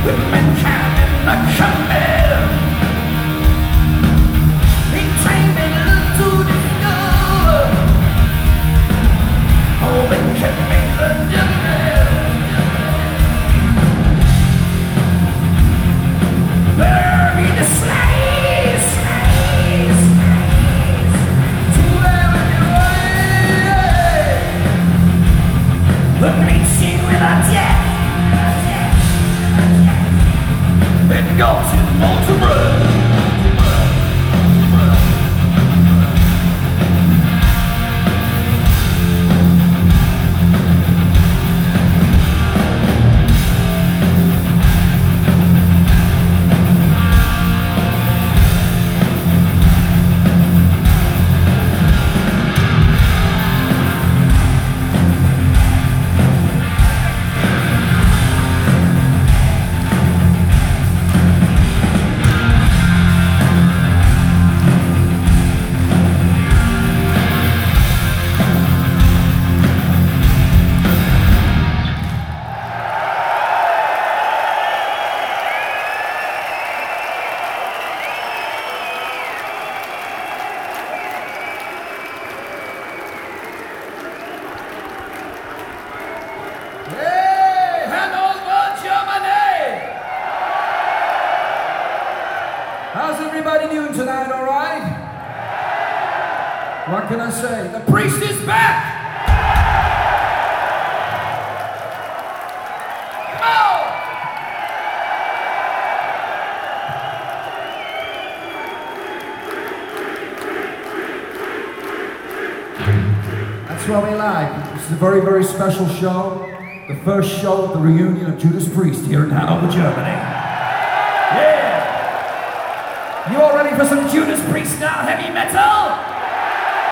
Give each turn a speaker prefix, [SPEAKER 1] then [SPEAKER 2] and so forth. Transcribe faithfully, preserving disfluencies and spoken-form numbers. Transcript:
[SPEAKER 1] Women can not come in. He trained me to discover. Oh, it can make the difference. Bury the slaves, slaves, slaves. To wherever you are. The great scene without death. And go to Monterey. How's everybody doing tonight, all right? What can I say? The priest is back! Oh! That's what we like. This is a very, very special show. The first show of the reunion of Judas Priest here in Hanover, Germany. Yeah! You all ready for some Judas Priest now, heavy metal?